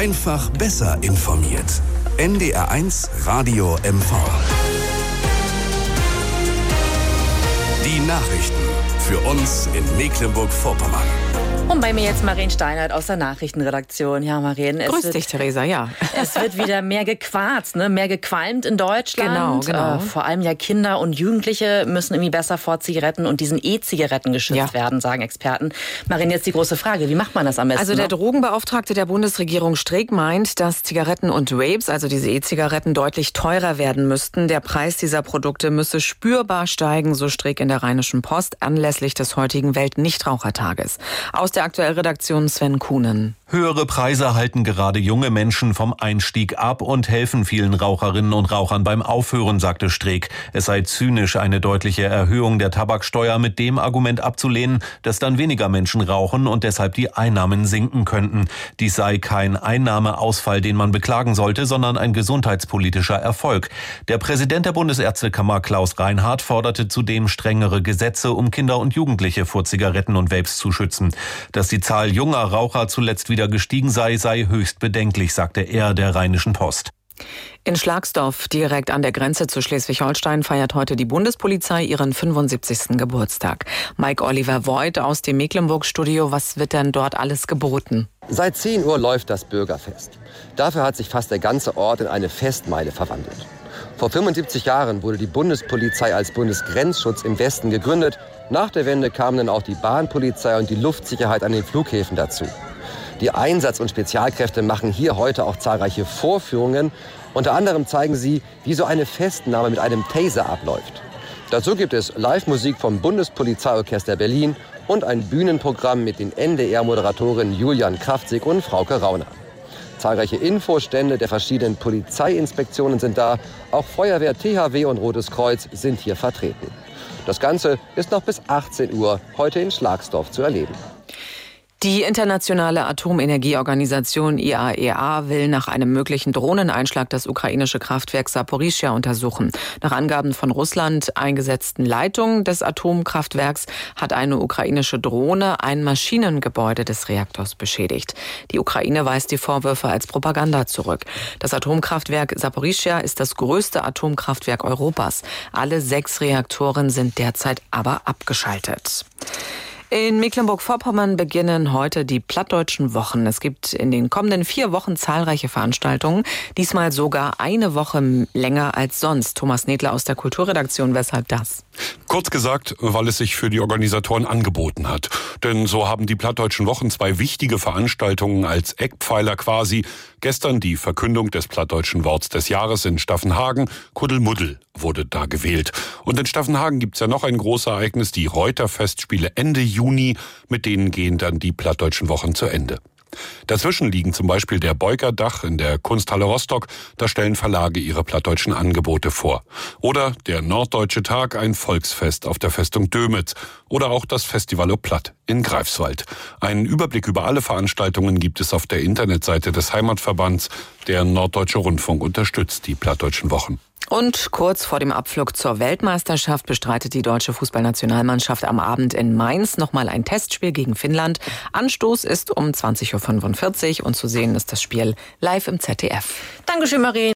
Einfach besser informiert. NDR1 Radio MV. Die Nachrichten für uns in Mecklenburg-Vorpommern. Und bei mir jetzt Maren Steinert aus der Nachrichtenredaktion. Ja, Maren. Grüß dich, Theresa, ja. Es wird wieder mehr gequarzt, mehr gequalmt in Deutschland. Genau. Vor allem ja Kinder und Jugendliche müssen irgendwie besser vor Zigaretten und diesen E-Zigaretten geschützt werden, sagen Experten. Maren, jetzt die große Frage, wie macht man das am besten? Also der Drogenbeauftragte der Bundesregierung Streeck meint, dass Zigaretten und Vapes, also diese E-Zigaretten, deutlich teurer werden müssten. Der Preis dieser Produkte müsse spürbar steigen, so Streeck in der Rheinischen Post, anlässlich des heutigen Weltnichtrauchertages. Aus der Aktuellredaktion Sven Kuhnen. Höhere Preise halten gerade junge Menschen vom Einstieg ab und helfen vielen Raucherinnen und Rauchern beim Aufhören, sagte Streeck. Es sei zynisch, eine deutliche Erhöhung der Tabaksteuer mit dem Argument abzulehnen, dass dann weniger Menschen rauchen und deshalb die Einnahmen sinken könnten. Dies sei kein Einnahmeausfall, den man beklagen sollte, sondern ein gesundheitspolitischer Erfolg. Der Präsident der Bundesärztekammer Klaus Reinhardt forderte zudem strengere Gesetze, um Kinder und Jugendliche vor Zigaretten und Vapes zu schützen. Dass die Zahl junger Raucher zuletzt wieder gestiegen sei höchst bedenklich, sagte er der Rheinischen Post. In Schlagsdorf, direkt an der Grenze zu Schleswig-Holstein, feiert heute die Bundespolizei ihren 75. Geburtstag. Mike Oliver Voigt aus dem Mecklenburg-Studio. Was wird denn dort alles geboten? Seit 10 Uhr läuft das Bürgerfest. Dafür hat sich fast der ganze Ort in eine Festmeile verwandelt. Vor 75 Jahren wurde die Bundespolizei als Bundesgrenzschutz im Westen gegründet. Nach der Wende kamen dann auch die Bahnpolizei und die Luftsicherheit an den Flughäfen dazu. Die Einsatz- und Spezialkräfte machen hier heute auch zahlreiche Vorführungen. Unter anderem zeigen sie, wie so eine Festnahme mit einem Taser abläuft. Dazu gibt es Live-Musik vom Bundespolizeiorchester Berlin und ein Bühnenprogramm mit den NDR-Moderatorinnen Julian Kraftzig und Frauke Rauner. Zahlreiche Infostände der verschiedenen Polizeiinspektionen sind da. Auch Feuerwehr, THW und Rotes Kreuz sind hier vertreten. Das Ganze ist noch bis 18 Uhr heute in Schlagsdorf zu erleben. Die internationale Atomenergieorganisation IAEA will nach einem möglichen Drohneneinschlag das ukrainische Kraftwerk Saporischschja untersuchen. Nach Angaben von Russland eingesetzten Leitungen des Atomkraftwerks hat eine ukrainische Drohne ein Maschinengebäude des Reaktors beschädigt. Die Ukraine weist die Vorwürfe als Propaganda zurück. Das Atomkraftwerk Saporischschja ist das größte Atomkraftwerk Europas. Alle 6 Reaktoren sind derzeit aber abgeschaltet. In Mecklenburg-Vorpommern beginnen heute die Plattdeutschen Wochen. Es gibt in den kommenden 4 Wochen zahlreiche Veranstaltungen. Diesmal sogar eine Woche länger als sonst. Thomas Nedler aus der Kulturredaktion, weshalb das? Kurz gesagt, weil es sich für die Organisatoren angeboten hat. Denn so haben die Plattdeutschen Wochen 2 wichtige Veranstaltungen als Eckpfeiler quasi. Gestern die Verkündung des plattdeutschen Worts des Jahres in Staffenhagen. Kuddelmuddel wurde da gewählt. Und in Staffenhagen gibt's ja noch ein großes Ereignis, die Reuter-Festspiele Ende Juni. Mit denen gehen dann die Plattdeutschen Wochen zu Ende. Dazwischen liegen zum Beispiel der Beukerdach in der Kunsthalle Rostock. Da stellen Verlage ihre plattdeutschen Angebote vor. Oder der Norddeutsche Tag, ein Volksfest auf der Festung Dömitz. Oder auch das Festivalo Platt in Greifswald. Einen Überblick über alle Veranstaltungen gibt es auf der Internetseite des Heimatverbands. Der Norddeutsche Rundfunk unterstützt die Plattdeutschen Wochen. Und kurz vor dem Abflug zur Weltmeisterschaft bestreitet die deutsche Fußballnationalmannschaft am Abend in Mainz nochmal ein Testspiel gegen Finnland. Anstoß ist um 20.45 Uhr und zu sehen ist das Spiel live im ZDF. Dankeschön, Maren.